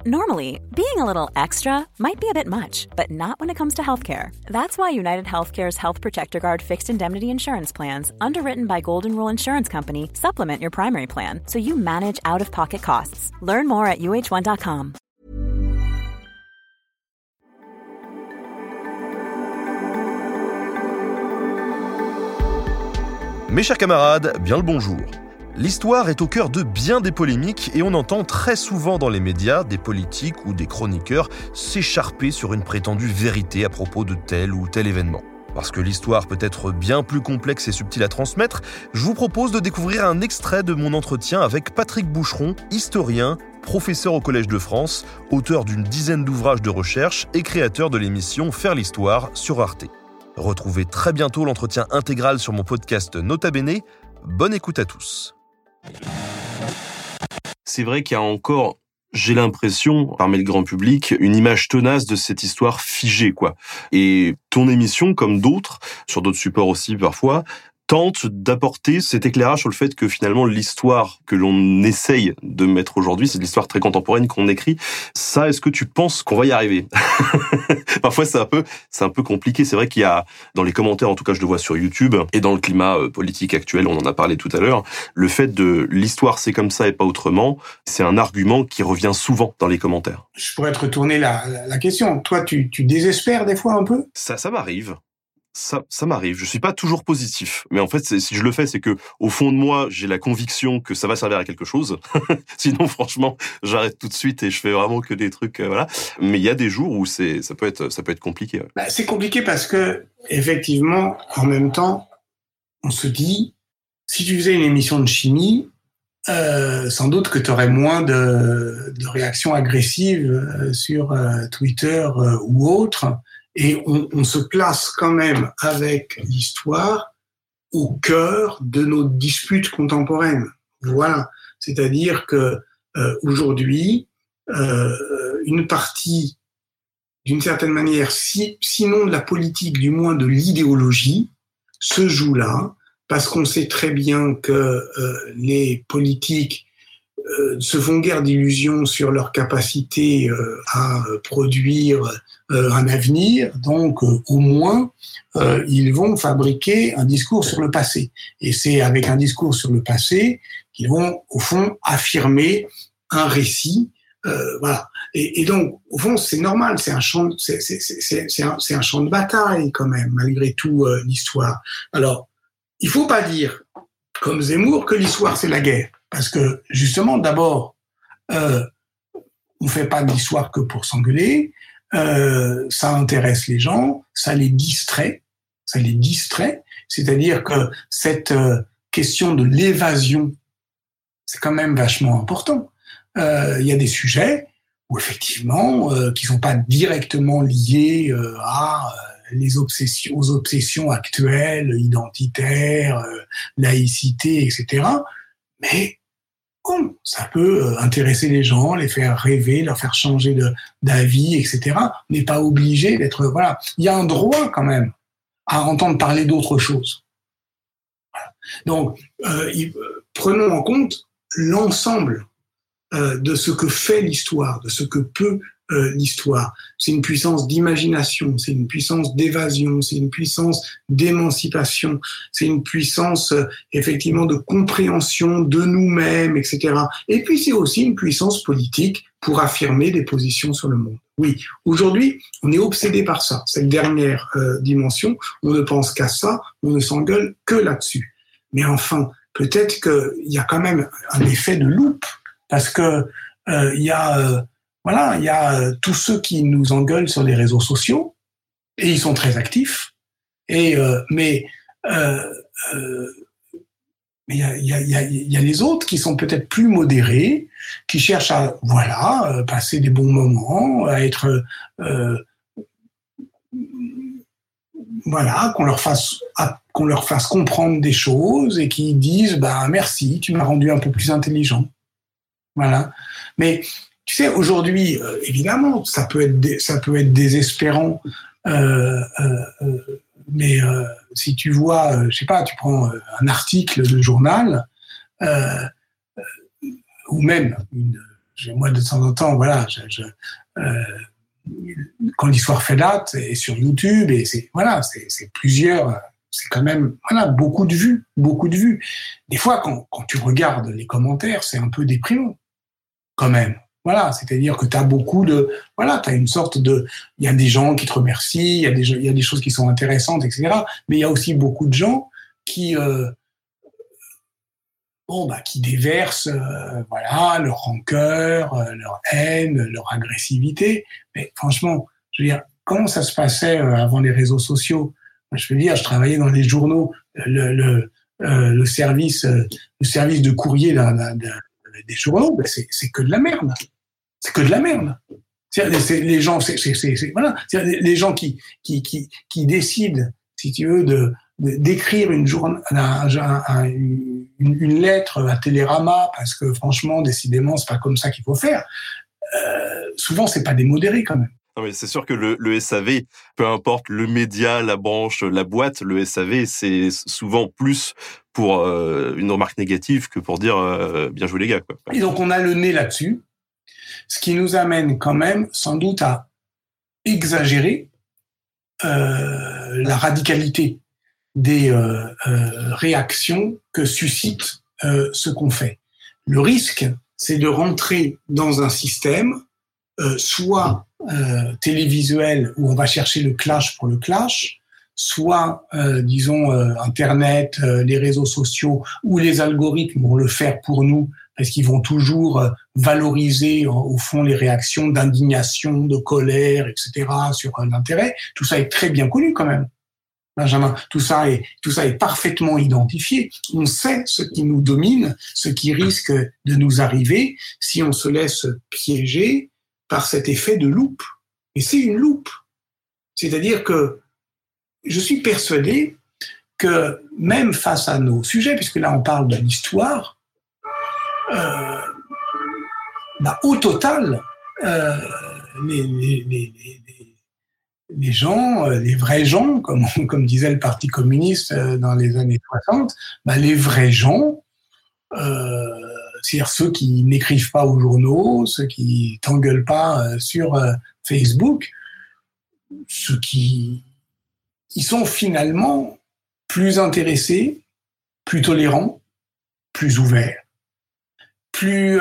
Normally, being a little extra might be a bit much, but not when it comes to healthcare. That's why United Healthcare's Health Protector Guard fixed indemnity insurance plans, underwritten by Golden Rule Insurance Company, supplement your primary plan so you manage out-of-pocket costs. Learn more at uh1.com. Mes chers camarades, bien le bonjour. L'histoire est au cœur de bien des polémiques et on entend très souvent dans les médias des politiques ou des chroniqueurs s'écharper sur une prétendue vérité à propos de tel ou tel événement. Parce que l'histoire peut être bien plus complexe et subtile à transmettre, je vous propose de découvrir un extrait de mon entretien avec Patrick Boucheron, historien, professeur au Collège de France, auteur d'une dizaine d'ouvrages de recherche et créateur de l'émission Faire l'Histoire sur Arte. Retrouvez très bientôt l'entretien intégral sur mon podcast Nota Bene. Bonne écoute à tous. C'est vrai qu'il y a encore, j'ai l'impression, parmi le grand public, une image tenace de cette histoire figée, quoi. Et ton émission, comme d'autres, sur d'autres supports aussi parfois, tente d'apporter cet éclairage sur le fait que finalement l'histoire que l'on essaye de mettre aujourd'hui, c'est de l'histoire très contemporaine qu'on écrit. Ça, est-ce que tu penses qu'on va y arriver? Parfois, c'est un peu compliqué. C'est vrai qu'il y a, dans les commentaires, en tout cas, je le vois sur YouTube, et dans le climat politique actuel, on en a parlé tout à l'heure, le fait de l'histoire c'est comme ça et pas autrement, c'est un argument qui revient souvent dans les commentaires. Je pourrais te retourner la question. Toi, tu désespères des fois un peu? Ça m'arrive. Ça m'arrive. Je suis pas toujours positif. Mais en fait, si je le fais, c'est que, au fond de moi, j'ai la conviction que ça va servir à quelque chose. Sinon, franchement, j'arrête tout de suite et je fais vraiment que des trucs, voilà. Mais il y a des jours où ça peut être compliqué. Ouais. Bah, c'est compliqué parce que, effectivement, en même temps, on se dit, si tu faisais une émission de chimie, sans doute que tu aurais moins de réactions agressives sur Twitter ou autre. Et on se place quand même avec l'histoire au cœur de nos disputes contemporaines. Voilà, c'est-à-dire que aujourd'hui, une partie, d'une certaine manière, sinon de la politique, du moins de l'idéologie, se joue là, parce qu'on sait très bien que les politiques se font guère d'illusions sur leur capacité à produire un avenir, donc au moins ils vont fabriquer un discours sur le passé. Et c'est avec un discours sur le passé qu'ils vont au fond affirmer un récit. Voilà. Et donc au fond c'est normal, c'est un champ de bataille quand même malgré tout l'histoire. Alors il faut pas dire comme Zemmour que l'histoire c'est la guerre. Parce que, justement, d'abord, on fait pas de l'histoire que pour s'engueuler, ça intéresse les gens, ça les distrait, c'est-à-dire que cette question de l'évasion, c'est quand même vachement important. Il y a des sujets où, effectivement, qui sont pas directement liés aux obsessions actuelles, identitaires, laïcité, etc., mais bon, ça peut intéresser les gens, les faire rêver, leur faire changer d'avis, etc. On n'est pas obligé d'être... Voilà. Il y a un droit quand même à entendre parler d'autre chose. Voilà. Donc, prenons en compte l'ensemble de ce que fait l'histoire, de ce que peut l'histoire. C'est une puissance d'imagination, c'est une puissance d'évasion, c'est une puissance d'émancipation, c'est une puissance effectivement de compréhension de nous-mêmes, etc. Et puis c'est aussi une puissance politique pour affirmer des positions sur le monde. Oui, aujourd'hui, on est obsédé par ça, cette dernière dimension. On ne pense qu'à ça, on ne s'engueule que là-dessus. Mais enfin, peut-être qu'il y a quand même un effet de loupe, parce que il y a tous ceux qui nous engueulent sur les réseaux sociaux, et ils sont très actifs. Mais il y a les autres qui sont peut-être plus modérés, qui cherchent à passer des bons moments, à être qu'on leur fasse comprendre des choses et qui disent merci, tu m'as rendu un peu plus intelligent. Voilà. Mais tu sais, aujourd'hui, évidemment, ça peut être désespérant. Mais si tu vois, je sais pas, tu prends un article de journal ou même moi, de temps en temps, voilà, quand l'histoire fait date, et sur YouTube, et c'est plusieurs, c'est quand même, beaucoup de vues. Des fois, quand tu regardes les commentaires, c'est un peu déprimant, quand même. Voilà, c'est-à-dire que t'as t'as une sorte de, il y a des gens qui te remercient, il y a des choses qui sont intéressantes, etc. Mais il y a aussi beaucoup de gens qui déversent, leur rancœur, leur haine, leur agressivité. Mais franchement, je veux dire, comment ça se passait avant les réseaux sociaux? Je veux dire, je travaillais dans les journaux, le service de courrier des journaux, c'est que de la merde. C'est que de la merde. C'est les gens, les gens qui décident, si tu veux, d'écrire une lettre à Télérama, parce que franchement, décidément, c'est pas comme ça qu'il faut faire. Souvent, c'est pas des modérés quand même. Non, mais c'est sûr que le SAV, peu importe le média, la branche, la boîte, le SAV, c'est souvent plus pour une remarque négative que pour dire bien joué les gars, quoi. Et donc on a le nez là-dessus, ce qui nous amène quand même sans doute à exagérer la radicalité des réactions que suscite ce qu'on fait. Le risque, c'est de rentrer dans un système soit télévisuel où on va chercher le clash pour le clash, soit, Internet, les réseaux sociaux ou les algorithmes vont le faire pour nous parce qu'ils vont toujours valoriser au fond les réactions d'indignation, de colère, etc. sur l'intérêt. Tout ça est très bien connu quand même, Benjamin. Tout ça est parfaitement identifié. On sait ce qui nous domine, ce qui risque de nous arriver si on se laisse piéger par cet effet de loupe. Et c'est une loupe. C'est-à-dire que je suis persuadé que même face à nos sujets, puisque là on parle de l'histoire, au total, les gens, les vrais gens, comme disait le Parti communiste dans les années 60, les vrais gens, c'est-à-dire ceux qui n'écrivent pas aux journaux, ceux qui t'engueulent pas sur Facebook, ceux qui ils sont finalement plus intéressés, plus tolérants, plus ouverts, plus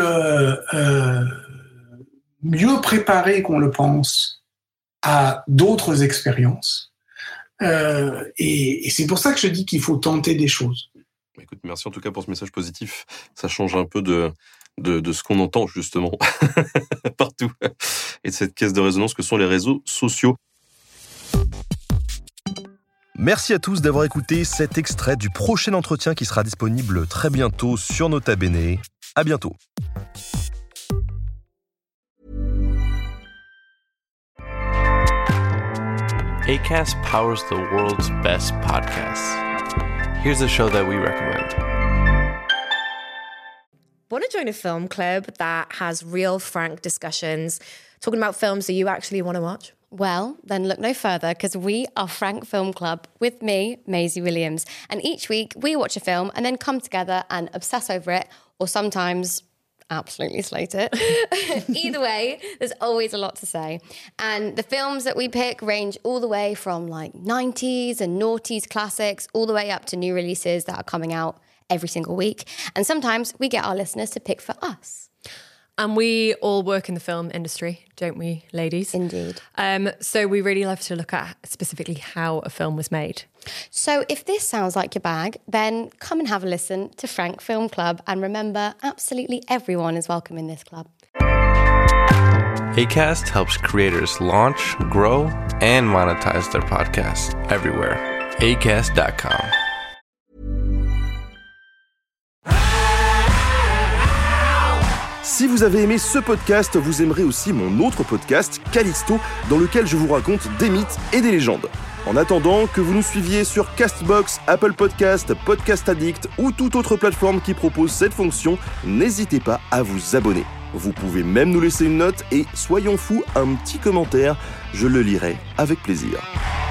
mieux préparés qu'on le pense à d'autres expériences. Et c'est pour ça que je dis qu'il faut tenter des choses. Écoute, merci en tout cas pour ce message positif. Ça change un peu de ce qu'on entend justement partout et de cette caisse de résonance que sont les réseaux sociaux. Merci à tous d'avoir écouté cet extrait du prochain entretien qui sera disponible très bientôt sur Nota Bene. À bientôt. Acast powers the world's best podcasts. Here's a show that we recommend. Want to join a film club that has real, frank discussions, talking about films that you actually want to watch? Well, then look no further, because we are Frank Film Club with me, Maisie Williams. And each week we watch a film and then come together and obsess over it, or sometimes absolutely slate it. Either way, there's always a lot to say. And the films that we pick range all the way from like 90s and noughties classics, all the way up to new releases that are coming out every single week. And sometimes we get our listeners to pick for us. And we all work in the film industry, don't we, ladies? Indeed. So we really love to look at specifically how a film was made. So if this sounds like your bag, then come and have a listen to Frank Film Club. And remember, absolutely everyone is welcome in this club. Acast helps creators launch, grow, and monetize their podcasts everywhere. Acast.com. Si vous avez aimé ce podcast, vous aimerez aussi mon autre podcast, Callisto, dans lequel je vous raconte des mythes et des légendes. En attendant, que vous nous suiviez sur Castbox, Apple Podcast, Podcast Addict ou toute autre plateforme qui propose cette fonction, n'hésitez pas à vous abonner. Vous pouvez même nous laisser une note et, soyons fous, un petit commentaire, je le lirai avec plaisir.